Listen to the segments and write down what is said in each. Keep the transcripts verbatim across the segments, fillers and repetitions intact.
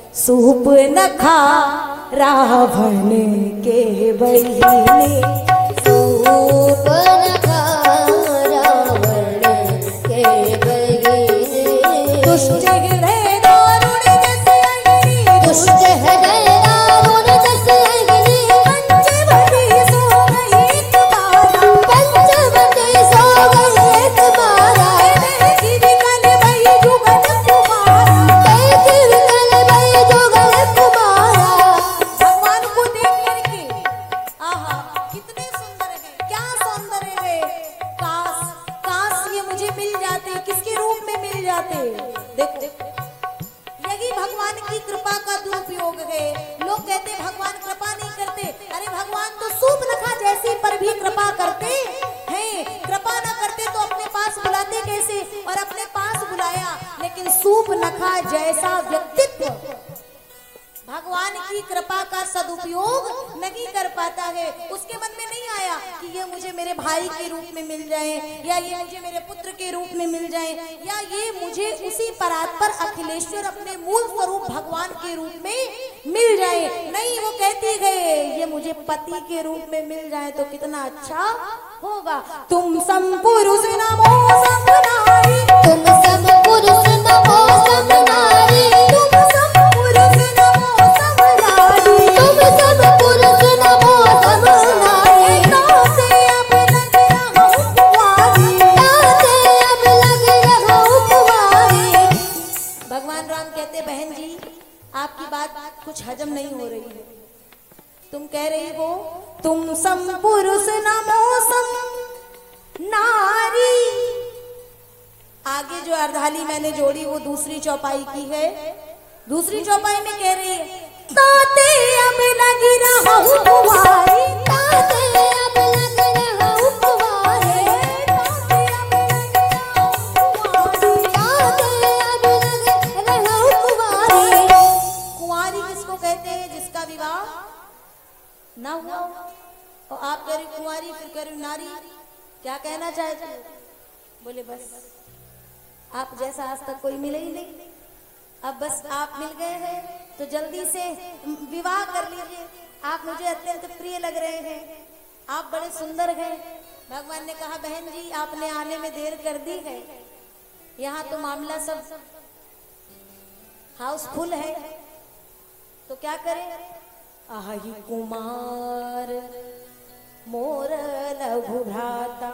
Soup न खा रावण के बहिनी, सूप न खा रावण के बहिनी। दुष्ट हृदय दारुण जस अग्नि, दुष्ट हृदय दारुण जस अग्नि। पंचवटी सो गई तुम्हारा, पंचवटी सो गई तुम्हारा। देखी विकल भई जुगल कुमारा, देखी विकल भई जुगल कुमारा। भगवान को देख करके आहा कितने सुंदर है, क्या सौंदर्य है। काश काश ये मुझे मिल जाते, किसके रूप में मिल जाते। देखो यही भगवान की कृपा का दुरुपयोग है। लोग कहते भगवान कृपा नहीं करते, अरे भगवान तो सूप नखा जैसे पर भी कृपा करते हैं। कृपा न करते तो अपने पास बुलाते कैसे, और अपने पास बुलाया, लेकिन सूप नखा जैसा व्यक्तित्व भगवान की कृपा का सदुपयोग नहीं कर पाता है। उसके मन में नहीं आया कि ये मुझे मेरे भाई के रूप में मिल जाए, या ये मुझे मेरे पुत्र के रूप में मिल जाए, या ये मुझे उसी परात्पर अखिलेश्वर अपने मूल स्वरूप भगवान के रूप में मिल जाए। नहीं, वो कहती है ये मुझे पति के रूप में मिल जाए तो कितना अच्छा होगा। तुम सम पुरुष नमो सम नारी, तुम सब पुरुष नमो सम नारी। तुम सम पुरुष नमो सम नारी, तुम सब पुरुष नमो सम नारी। नाते अब लग रहूं कुंवारी, नाते अब लग रहूं कुंवारी। भगवान राम कहते बहन जी आपकी बात कुछ हजम नहीं हो रही है। तुम कह रही हो तुम सम पुरुष नमो सम नारी। आगे जो अर्धाली मैंने जोड़ी वो दूसरी चौपाई की है। दूसरी चौपाई में कह रही है ताते अब लग रहूं कुंवारी, ताते अब लग रहूं कुंवारी। ताते अब लग रहूं कुंवारी। ताते अब लग रहूं कुंवारी। कुंवारी किसको कहते हैं जिसका विवाह ना हुआ। और आप कह रही कुंवारी, फिर कह रही नारी, क्या कहना चाहते हो। बोले बस आप जैसा आज तक कोई मिले ही नहीं, अब बस आप मिल गए हैं तो जल्दी से विवाह कर लीजिए। आप मुझे अत्यंत प्रिय लग रहे हैं, आप बड़े सुंदर हैं। भगवान ने कहा बहन जी आपने आने में देर कर दी है, यहाँ तो मामला सब हाउसफुल है, तो क्या करें। आही कुमार मोर लघु भ्राता।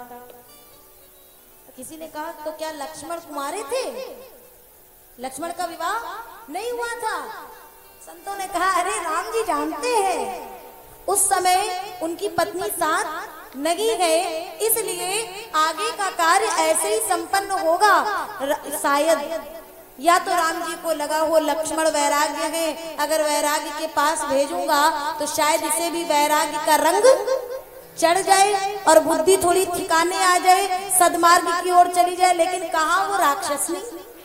किसी ने कहा तो क्या लक्ष्मण कुमारे थे, लक्ष्मण का विवाह नहीं हुआ था। संतों ने कहा अरे राम जी जानते हैं उस समय उनकी पत्नी साथ नहीं है, इसलिए आगे का कार्य ऐसे ही संपन्न होगा। शायद या तो राम जी को लगा हो लक्ष्मण वैराग्य है, अगर वैराग्य के पास भेजूंगा तो शायद इसे भी वैराग्य का रंग चढ़ जाए और बुद्धि थोड़ी ठिकाने आ जाए, सदमार्ग की ओर चली जाए। लेकिन कहाँ वो राक्षसनी,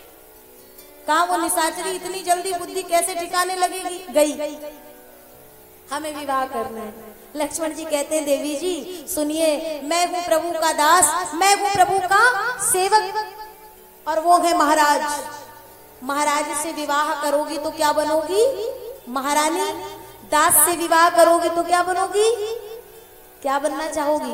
कहाँ वो निशाचरी, इतनी जल्दी बुद्धि कैसे ठिकाने लगेगी। गई, हमें विवाह करना है। लक्ष्मण जी कहते हैं देवी जी सुनिए, मैं हूँ प्रभु का दास, मैं हूँ प्रभु का सेवक, और वो है महाराज। महाराज से विवाह करोगी तो क्या बनोगी महारानी, दास से विवाह करोगी तो क्या बनोगी, क्या बनना चाहोगी।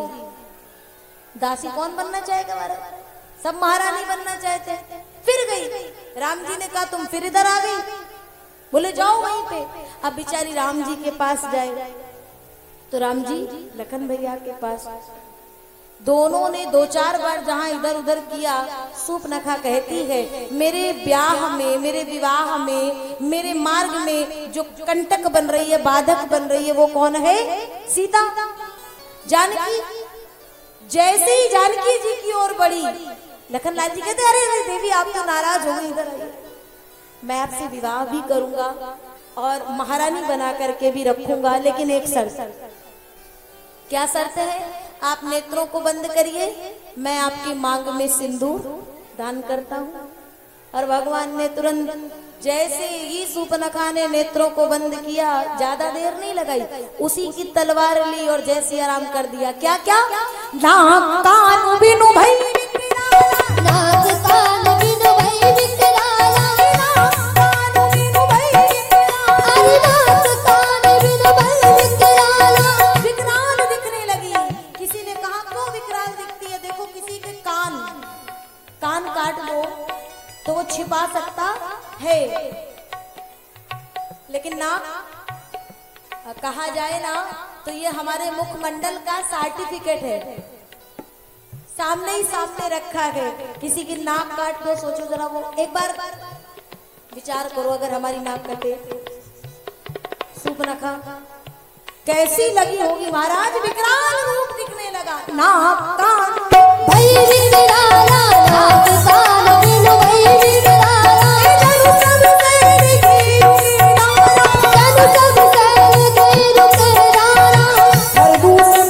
दासी कौन बनना चाहेगा, महाराज सब महारानी बनना चाहते हैं। फिर गई, राम जी ने कहा तुम फिर इधर आ गई, बोले जाओ वहीं पे। अब बेचारी राम जी के पास जाए तो राम जी लखन भैया के पास, दोनों ने दो चार बार जहां इधर उधर किया। सूप नखा कहती है मेरे ब्याह में, मेरे विवाह में, मेरे मार्ग में जो कंटक बन रही है, बाधक बन रही है, वो कौन है, सीता, जानकी। जैसे ही जानकी जी की ओर बढ़ी, लखन लाल जी कहते अरे अरे देवी आप तो नाराज हो गई, इधर आइए, मैं आपसे विवाह भी करूंगा और महारानी बना करके भी रखूंगा, लेकिन एक शर्त। क्या शर्त है, आप नेत्रों को बंद करिए, मैं आपकी मांग में सिंदूर दान करता हूँ। और भगवान ने तुरंत जैसे ही सूर्पनखा ने नेत्रों को बंद किया, ज्यादा देर नहीं लगाई, उसी की तलवार ली और जैसे आराम कर दिया। क्या क्या नाक कान बिनु भई नाक कान बिनु भई विकराला, नाक कान बिनु भई विकराला, लेकिन ना कहा जाए ना तो ये हमारे मुखमंडल का सर्टिफिकेट है, सामने ही सामने रखा है। किसी की नाक काट दो, सोचो जरा, वो एक बार विचार करो, अगर हमारी नाक कटे, सूपनखा कैसी लगी होगी महाराज, विकराल रूप दिखने लगा। नाक कान भैरी निराला, नाक कान बिनु भैरी निराला, जनु सब सैर गई रुकेराला, जनु सब सैर गई रुकेराला। खरदूषण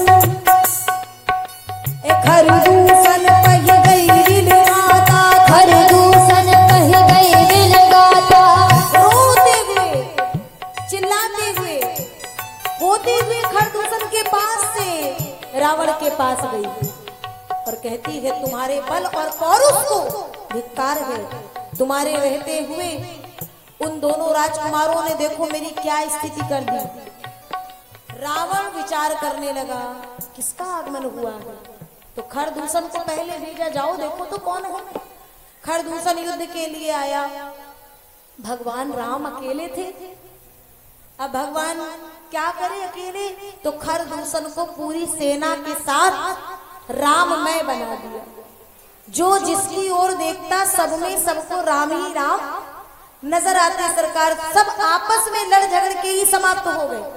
ए खरदूषण पह गई दिल गाता, खरदूषण कह गई दिल गाता। रोते हुए चिल्लाते हुए होते हुए खरदूषण के पास से रावण के पास गई और कहती है, तुम्हारे बल और पौरुष को धिक्कार है, तुम्हारे रहते हुए उन दोनों राजकुमारों ने देखो मेरी क्या स्थिति कर दी। रावण विचार करने लगा, किसका आगमन हुआ है, तो खरदूषण को पहले भेजा, जाओ देखो तो कौन है। खरदूषण युद्ध के लिए आया, भगवान राम अकेले थे। अब भगवान क्या करे अकेले, तो खरदूषण को पूरी सेना के साथ राममय बना दिया। जो जिसकी ओर देखता सब में सबको राम ही राम नजर आते। सरकार सब आपस में लड़ झगड़ के ही समाप्त हो गए।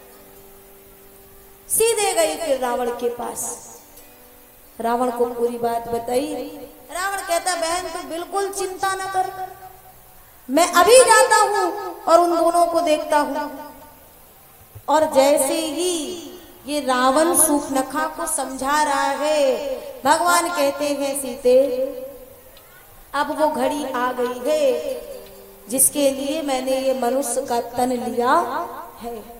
सीधे गई फिर रावण के पास, रावण को पूरी बात बताई। रावण कहता, बहन तू बिल्कुल चिंता न कर, मैं अभी जाता हूं और उन दोनों को देखता हूं। और जैसे ही ये रावण सूर्पनखा को समझा रहा है, भगवान कहते हैं, सीते अब वो घड़ी आ गई है जिसके लिए मैंने ये मनुष्य का तन लिया है।